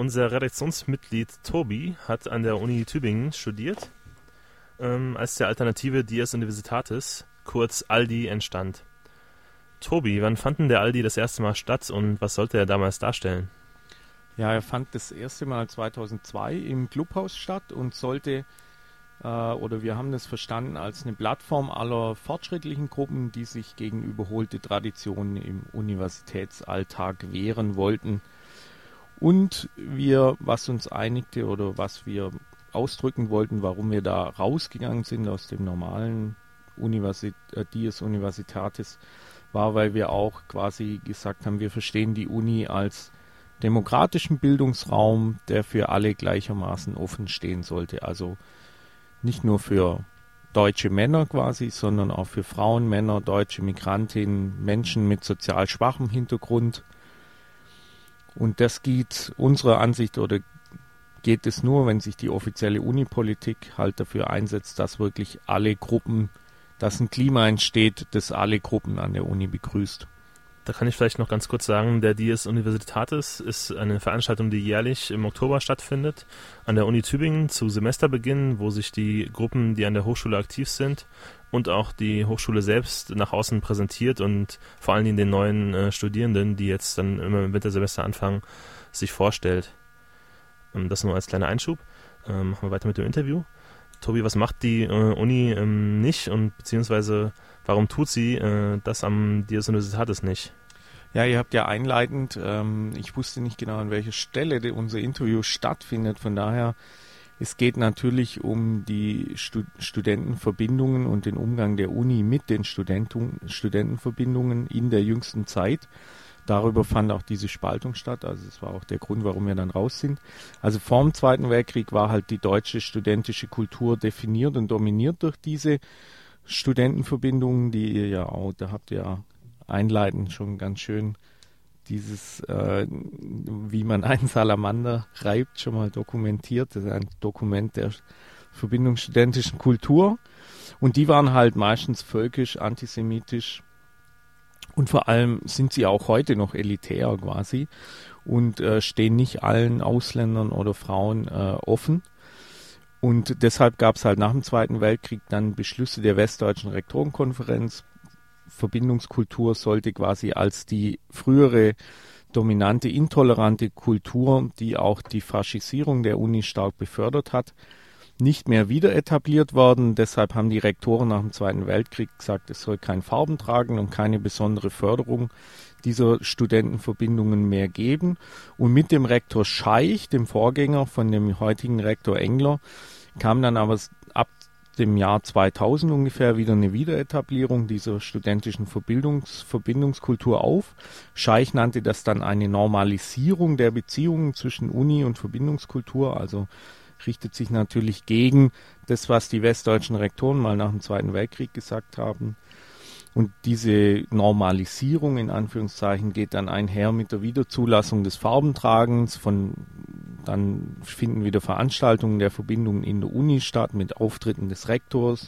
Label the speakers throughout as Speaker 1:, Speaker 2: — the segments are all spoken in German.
Speaker 1: Unser Redaktionsmitglied Tobi hat an der Uni Tübingen studiert, als der Alternative Dies Universitatis, kurz ALDI, entstand. Tobi, wann fand denn der ALDI das erste Mal statt und was sollte er damals darstellen?
Speaker 2: Ja, er fand das erste Mal 2002 im Clubhaus statt und sollte, oder wir haben das verstanden als eine Plattform aller fortschrittlichen Gruppen, die sich gegen überholte Traditionen im Universitätsalltag wehren wollten. Und was uns einigte oder was wir ausdrücken wollten, warum wir da rausgegangen sind aus dem normalen Dies Universitatis, war, weil wir auch quasi gesagt haben, wir verstehen die Uni als demokratischen Bildungsraum, der für alle gleichermaßen offen stehen sollte. Also nicht nur für deutsche Männer quasi, sondern auch für Frauen, Männer, deutsche Migrantinnen, Menschen mit sozial schwachem Hintergrund. Und das geht unserer Ansicht oder geht es nur, wenn sich die offizielle Unipolitik halt dafür einsetzt, dass wirklich alle Gruppen, dass ein Klima entsteht, das alle Gruppen an der Uni begrüßt.
Speaker 1: Da kann ich vielleicht noch ganz kurz sagen, der Dies Universitatis ist eine Veranstaltung, die jährlich im Oktober stattfindet, an der Uni Tübingen zu Semesterbeginn, wo sich die Gruppen, die an der Hochschule aktiv sind und auch die Hochschule selbst nach außen präsentiert und vor allen Dingen den neuen Studierenden, die jetzt dann immer im Wintersemester anfangen, sich vorstellt. Das nur als kleiner Einschub. Machen wir weiter mit dem Interview. Tobi, was macht die Uni nicht und beziehungsweise warum tut sie das am Dies Universitatis nicht?
Speaker 2: Ja, ihr habt ja einleitend, ich wusste nicht genau, an welcher Stelle unser Interview stattfindet, von daher, es geht natürlich um die Studentenverbindungen und den Umgang der Uni mit den Studentenverbindungen in der jüngsten Zeit. Darüber fand auch diese Spaltung statt, also das war auch der Grund, warum wir dann raus sind. Also vor dem Zweiten Weltkrieg war halt die deutsche studentische Kultur definiert und dominiert durch diese Studentenverbindungen, die ihr ja auch, da habt ihr ja einleitend schon ganz schön dieses, wie man einen Salamander reibt, schon mal dokumentiert. Das ist ein Dokument der Verbindung studentischen Kultur. Und die waren halt meistens völkisch, antisemitisch und vor allem sind sie auch heute noch elitär quasi und stehen nicht allen Ausländern oder Frauen offen. Und deshalb gab es halt nach dem Zweiten Weltkrieg dann Beschlüsse der Westdeutschen Rektorenkonferenz. Verbindungskultur sollte quasi als die frühere dominante, intolerante Kultur, die auch die Faschisierung der Uni stark befördert hat, nicht mehr wieder etabliert worden. Deshalb haben die Rektoren nach dem Zweiten Weltkrieg gesagt, es soll kein Farben tragen und keine besondere Förderung dieser Studentenverbindungen mehr geben. Und mit dem Rektor Scheich, dem Vorgänger von dem heutigen Rektor Engler, kam dann aber ab dem Jahr 2000 ungefähr wieder eine Wiederetablierung dieser studentischen Verbindungskultur auf. Scheich nannte das dann eine Normalisierung der Beziehungen zwischen Uni und Verbindungskultur, also richtet sich natürlich gegen das, was die westdeutschen Rektoren mal nach dem Zweiten Weltkrieg gesagt haben. Und diese Normalisierung in Anführungszeichen geht dann einher mit der Wiederzulassung des Farbentragens. Dann finden wieder Veranstaltungen der Verbindungen in der Uni statt mit Auftritten des Rektors.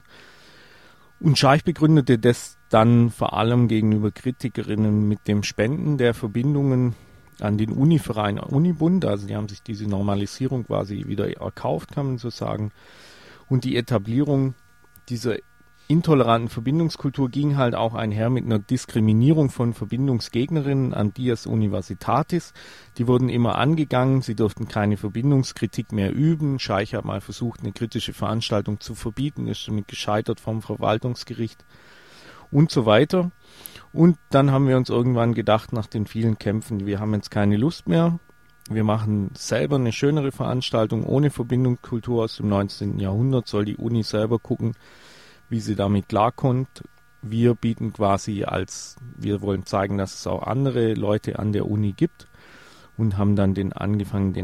Speaker 2: Und Scheich begründete das dann vor allem gegenüber Kritikerinnen mit dem Spenden der Verbindungen an den Univerein Unibund. Also die haben sich diese Normalisierung quasi wieder erkauft, kann man so sagen. Und die Etablierung dieser intoleranten Verbindungskultur ging halt auch einher mit einer Diskriminierung von Verbindungsgegnerinnen an Dies Universitatis. Die wurden immer angegangen, sie durften keine Verbindungskritik mehr üben. Scheich hat mal versucht, eine kritische Veranstaltung zu verbieten, ist damit gescheitert vom Verwaltungsgericht und so weiter. Und dann haben wir uns irgendwann gedacht, nach den vielen Kämpfen, wir haben jetzt keine Lust mehr. Wir machen selber eine schönere Veranstaltung ohne Verbindungskultur aus dem 19. Jahrhundert, soll die Uni selber gucken, wie sie damit klarkommt. Wir bieten quasi wir wollen zeigen, dass es auch andere Leute an der Uni gibt und haben dann angefangen,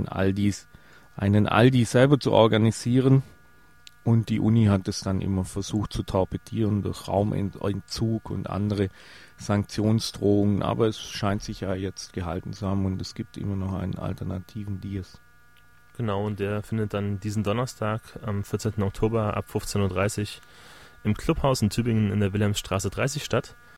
Speaker 2: einen Aldi selber zu organisieren. Und die Uni hat es dann immer versucht zu torpedieren durch Raumentzug und andere Sanktionsdrohungen. Aber es scheint sich ja jetzt gehalten zu haben und es gibt immer noch einen alternativen Dies.
Speaker 1: Genau, und der findet dann diesen Donnerstag am 14. Oktober ab 15.30 Uhr im Clubhaus in Tübingen in der Wilhelmstraße 30 statt.